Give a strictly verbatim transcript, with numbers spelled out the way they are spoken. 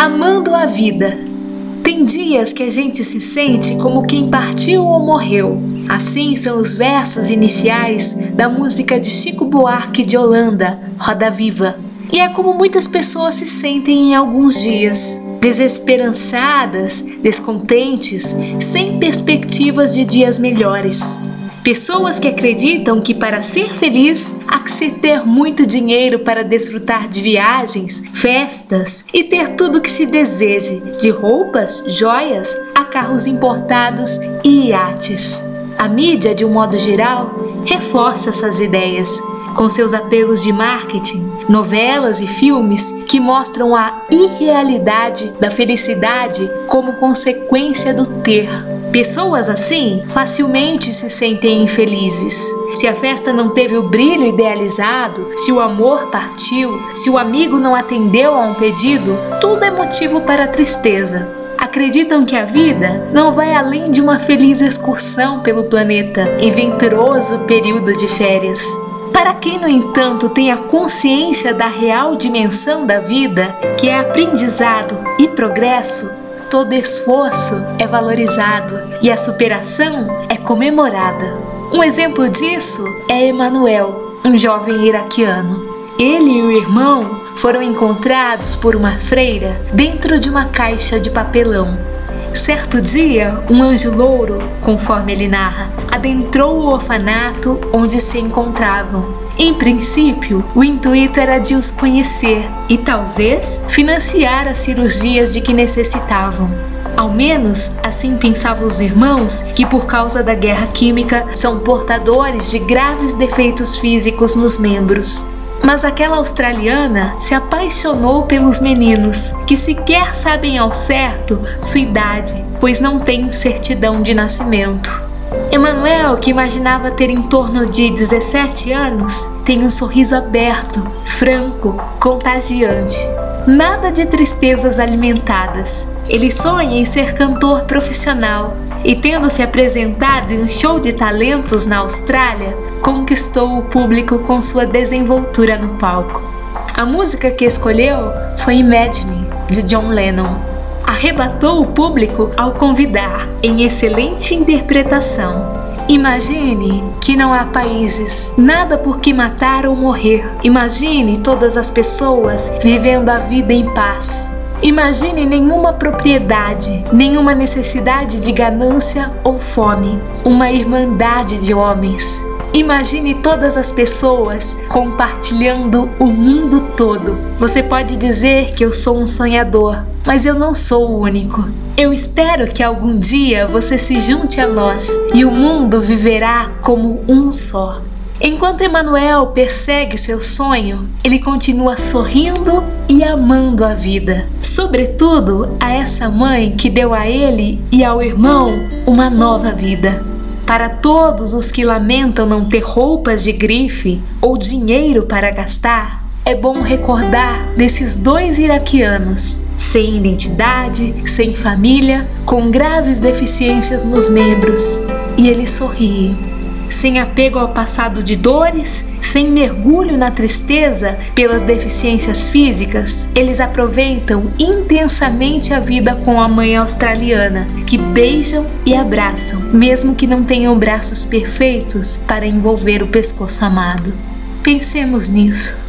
Amando a vida. Tem dias que a gente se sente como quem partiu ou morreu. Assim são os versos iniciais da música de Chico Buarque de Holanda, Roda Viva. E é como muitas pessoas se sentem em alguns dias. Desesperançadas, descontentes, sem perspectivas de dias melhores. Pessoas que acreditam que para ser feliz há que se ter muito dinheiro para desfrutar de viagens, festas e ter tudo o que se deseje, de roupas, joias a carros importados e iates. A mídia, de um modo geral, reforça essas ideias, com seus apelos de marketing, novelas e filmes que mostram a irrealidade da felicidade como consequência do ter. Pessoas assim facilmente se sentem infelizes. Se a festa não teve o brilho idealizado, se o amor partiu, se o amigo não atendeu a um pedido, tudo é motivo para tristeza. Acreditam que a vida não vai além de uma feliz excursão pelo planeta em venturoso período de férias. Para quem, no entanto, tem a consciência da real dimensão da vida, que é aprendizado e progresso, todo esforço é valorizado e a superação é comemorada. Um exemplo disso é Emanuel, um jovem iraquiano. Ele e o irmão foram encontrados por uma freira dentro de uma caixa de papelão. Certo dia, um anjo louro, conforme ele narra, adentrou o orfanato onde se encontravam. Em princípio, o intuito era de os conhecer e talvez financiar as cirurgias de que necessitavam. Ao menos assim pensavam os irmãos, que por causa da guerra química são portadores de graves defeitos físicos nos membros. Mas aquela australiana se apaixonou pelos meninos, que sequer sabem ao certo sua idade, pois não têm certidão de nascimento. Emanuel, que imaginava ter em torno de dezessete anos, tem um sorriso aberto, franco, contagiante. Nada de tristezas alimentadas. Ele sonha em ser cantor profissional e, tendo se apresentado em um show de talentos na Austrália, conquistou o público com sua desenvoltura no palco. A música que escolheu foi Imagine, de John Lennon. Arrebatou o público ao convidar, em excelente interpretação. Imagine que não há países, nada por que matar ou morrer. Imagine todas as pessoas vivendo a vida em paz. Imagine nenhuma propriedade, nenhuma necessidade de ganância ou fome. Uma irmandade de homens. Imagine todas as pessoas compartilhando o mundo todo. Você pode dizer que eu sou um sonhador, mas eu não sou o único. Eu espero que algum dia você se junte a nós e o mundo viverá como um só. Enquanto Emanuel persegue seu sonho, ele continua sorrindo e amando a vida. Sobretudo a essa mãe que deu a ele e ao irmão uma nova vida. Para todos os que lamentam não ter roupas de grife ou dinheiro para gastar, é bom recordar desses dois iraquianos, sem identidade, sem família, com graves deficiências nos membros. E ele sorri. Sem apego ao passado de dores, sem mergulho na tristeza pelas deficiências físicas, eles aproveitam intensamente a vida com a mãe australiana, que beijam e abraçam, mesmo que não tenham braços perfeitos para envolver o pescoço amado. Pensemos nisso.